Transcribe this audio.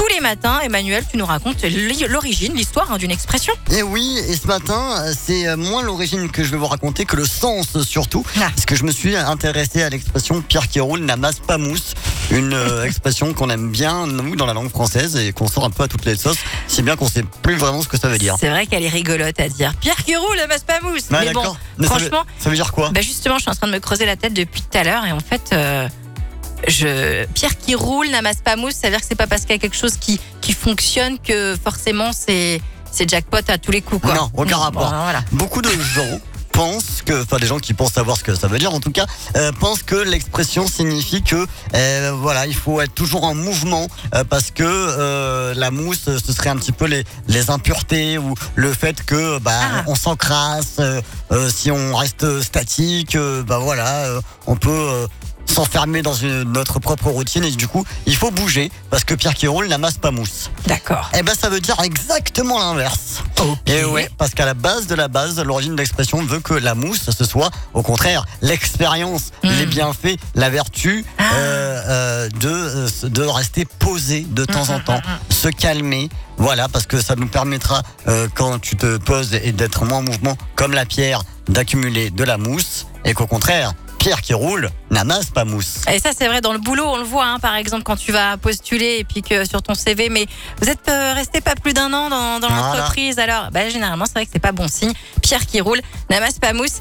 tous les matins. Emmanuel, tu nous racontes l'origine, l'histoire d'une expression. Et oui, et ce matin, c'est moins l'origine que je vais vous raconter que le sens surtout. Parce que je me suis intéressé à l'expression pierre qui roule n'amasse pas mousse. Une expression qu'on aime bien, nous, dans la langue française et qu'on sort un peu à toutes les sauces. C'est bien qu'on sait plus vraiment ce que ça veut dire. C'est vrai qu'elle est rigolote à dire. Pierre qui roule n'amasse pas mousse. Ah, mais bon, d'accord. Mais franchement, ça veut dire quoi? Justement, je suis en train de me creuser la tête depuis tout à l'heure et en fait... Pierre qui roule n'amasse pas mousse, ça veut dire que c'est pas parce qu'il y a quelque chose qui fonctionne que forcément c'est jackpot à tous les coups, quoi. Non, aucun rapport. Voilà. Beaucoup de gens pensent que, enfin des gens qui pensent savoir ce que ça veut dire en tout cas, pensent que l'expression signifie que voilà, il faut être toujours en mouvement parce que la mousse ce serait un petit peu les impuretés ou le fait que on s'encrasse si on reste statique, voilà, on peut s'enfermer dans notre propre routine et du coup il faut bouger parce que pierre qui roule n'amasse pas mousse. D'accord. Ça veut dire exactement l'inverse. Okay. Et ouais, parce qu'à la base de la base, l'origine de l'expression veut que la mousse ce soit au contraire l'expérience, les bienfaits, la vertu de rester posé de temps en temps, se calmer. Voilà, parce que ça nous permettra quand tu te poses et d'être moins en mouvement comme la pierre, d'accumuler de la mousse et qu'au contraire pierre qui roule n'amasse pas mousse. Et ça, c'est vrai, dans le boulot, on le voit, par exemple, quand tu vas postuler et puis que sur ton CV, mais vous êtes resté pas plus d'1 an dans l'entreprise, alors généralement, c'est vrai que c'est pas bon signe. Pierre qui roule n'amasse pas mousse.